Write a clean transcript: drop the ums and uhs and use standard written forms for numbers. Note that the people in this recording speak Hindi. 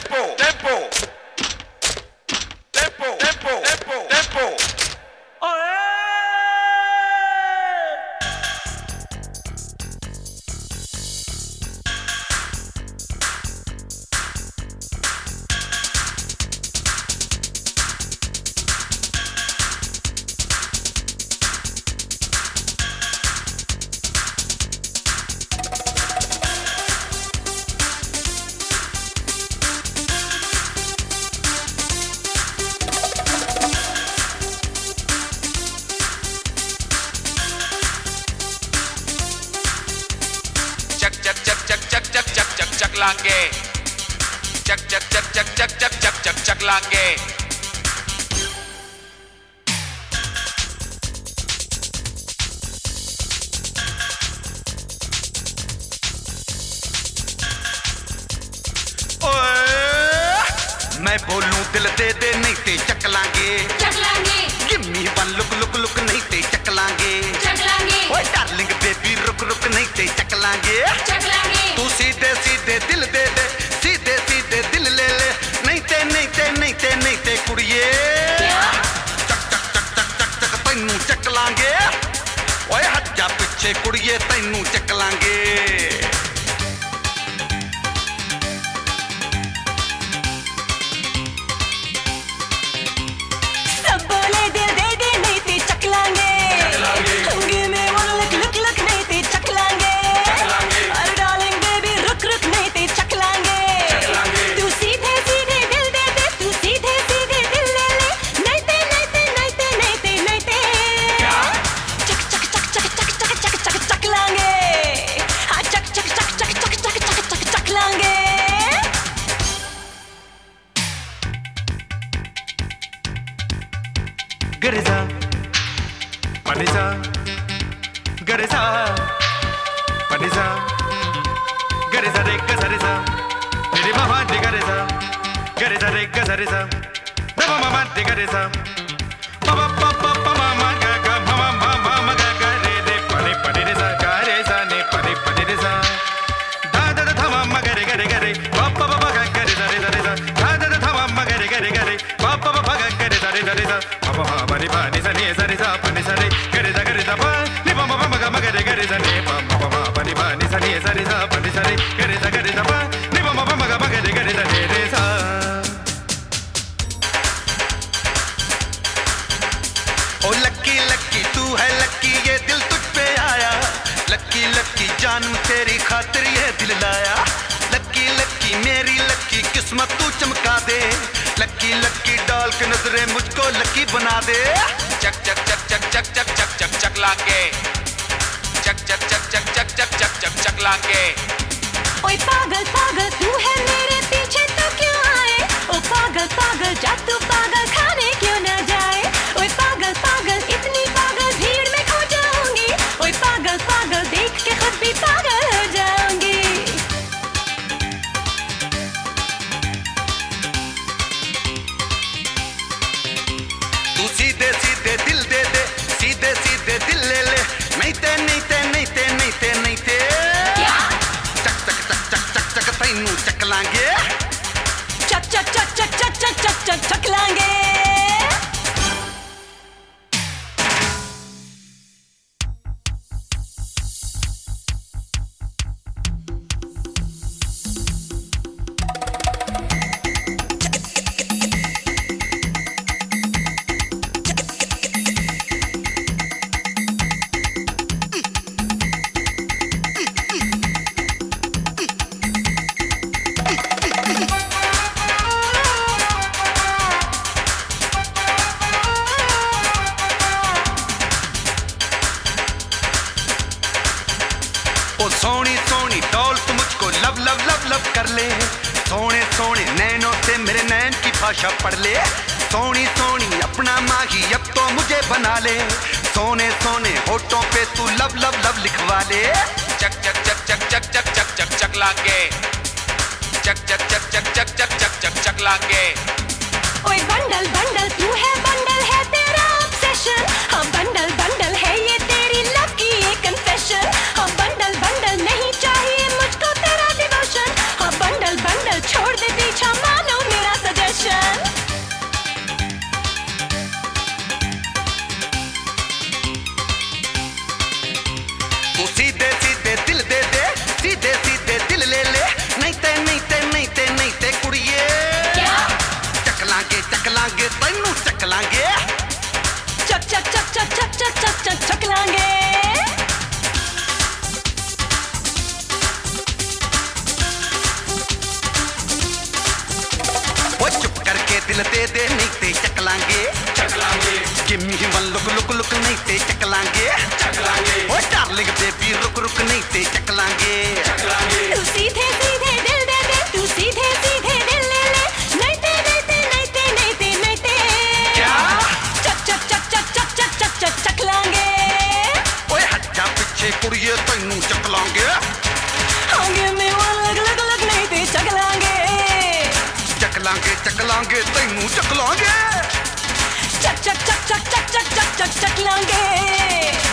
चक लांगे, चक चक चक चक चक चक चक चक चक लांगे। मैं बोलूं दिल दे दे नहीं ते चक लांगे, चक लांगे। Give me one look look look नहीं ते चक लांगे, चक लांगे। ओए डार्लिंग बेबी रुक रुक नहीं ते चक लांगे, चक लांगे। तू सीधे सीधे दिल दे दे, सीधे सीधे दिल ले ले, नहीं ते नहीं ते नहीं ते नहीं ते कुड़िए चक चक चक चक चक चक तैनू चक लांगे, ओए हट जा पीछे कुड़िए तैनू चक लांगे। Gareza, Panisa, Gareza, Panisa, Gareza de Gazareza, Didi Mama de Gareza, Gareza de Gazareza, Dama Mama de Gareza, Papa Papa Mama Gaga, Mama Mama Gaga, de Pani Pani de Gareza, ne Pani Pani de Za, Da Da Da Mama Gare Gare Gare, Papa Papa Gareza Reza Reza, Da Da Da Mama Gare Gare Gare, Papa Papa Gareza Reza Reza. Pani pani sa ni sa ni sa pani sa re gare da gare da pa ni pa ma ma ga ma gare gare da ni pa ma ma pani pani sa ni sa ni sa pani sa re gare da pa ni pa ma ma ga ma gare gare da ni re sa। ओ लक्की लक्की तू है लक्की ये दिल तुझ पे आया, लक्की लक्की जानू तेरी खातिर ये दिल लाया, लक्की लक्की मेरी लक्की किस्मत तू चमका दे, लक्की लक्की डाल के नजरे मुझको लक्की बना दे। चक चक चक चक चक चक चक चक चक लांगे, चक चक चक चक चक चक चक चक चक लांगे। ओए पागल पागल तू है मेरे पीछे तो क्यों आए, ओ पागल पागल जा तू पागल खाने क्यों ना जाए, ओए पागल पागल इतनी पागल भीड़ में खो जाऊंगी, ओए पागल पागल देख के खुद भी पागल हो जाऊंगी। तू सीधे सीधे दिल दे दे, सीधे सीधे दिल ले ले, नहीं ते नहीं ते नहीं ते नहीं ते नहीं ते क्या चक चक चक चक चक चक तैनू चक लांगे, चक चक चक चक चक चक चक चक चक लांगे। ओ सोनी सोनी डॉल तू मुझको लव लव लव लव कर ले, सोने सोने नैनों से मेरे नैन की भाषा पढ़ ले, सोनी सोनी अपना माही अब तो मुझे बना ले, सोने सोने होठों पे तू लव लव लव लिखवा ले। चक चक चक चक चक चक चक चक चक लांगे, चक चक चक चक चक चक चक चक चक लांगे। ओए बंडल बंडल तू है बंडल है तेरा ऑब्सेशन, हाँ बंडल बंडल है ये तेरी लव की ये कन्फेशन, हाँ बंडल बंडल नहीं चाहिए मुझको तेरा डिवोशन, हाँ बंडल बंडल छोड़ दे पीछा मार ओ चुप करके दिल दे दे नहीं ते चक लांगे give me one look look look नहीं ते चक लांगे ओ डार्लिंग बेबी रुक रुक नहीं ते चक लांगे तू सीधे सीधे दिल दे दे, तू सीधे सीधे दिल ले ले, नहीं ते नहीं ते नहीं ते नहीं ते नहीं ते क्या चक चक चक चक चक चक चक चक चक लांगे ओए हट जा पीछे कुड़िए तैनू चक लांगे आगे में वो लग लग लग नहीं ते चक लांगे तैनू चक लांगे चक चक चक चक चक चक चक चक चक लांगे